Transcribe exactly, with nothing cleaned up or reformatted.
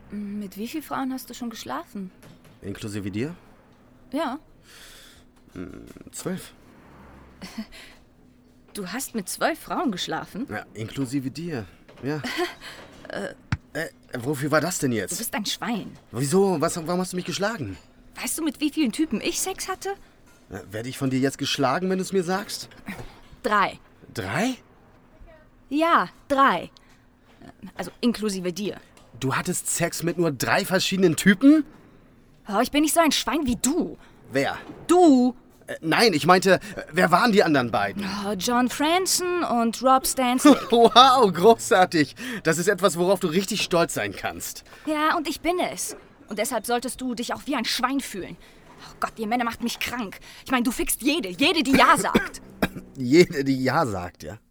Mit wie vielen Frauen hast du schon geschlafen? Inklusive dir? Ja. Zwölf. Du hast mit zwölf Frauen geschlafen? Ja, inklusive dir. Ja. äh, äh, wofür war das denn Du jetzt? bist ein Schwein. Wieso? Was, warum hast du mich geschlagen? Weißt du, mit wie vielen Typen ich Sex hatte? Äh, werde ich von dir jetzt geschlagen, wenn du es mir sagst? Drei. Drei? Ja, drei. Also inklusive dir. Du hattest Sex mit nur drei verschiedenen Typen? Oh, ich bin nicht so ein Schwein wie du. Wer? Du! Äh, nein, ich meinte, äh, wer waren die anderen beiden? Oh, John Franson und Rob Stanley. Wow, großartig. Das ist etwas, worauf du richtig stolz sein kannst. Ja, und ich bin es. Und deshalb solltest du dich auch wie ein Schwein fühlen. Oh Gott, ihr Männer macht mich krank. Ich meine, du fickst jede, jede, die Ja sagt. Jede, die Ja sagt, ja.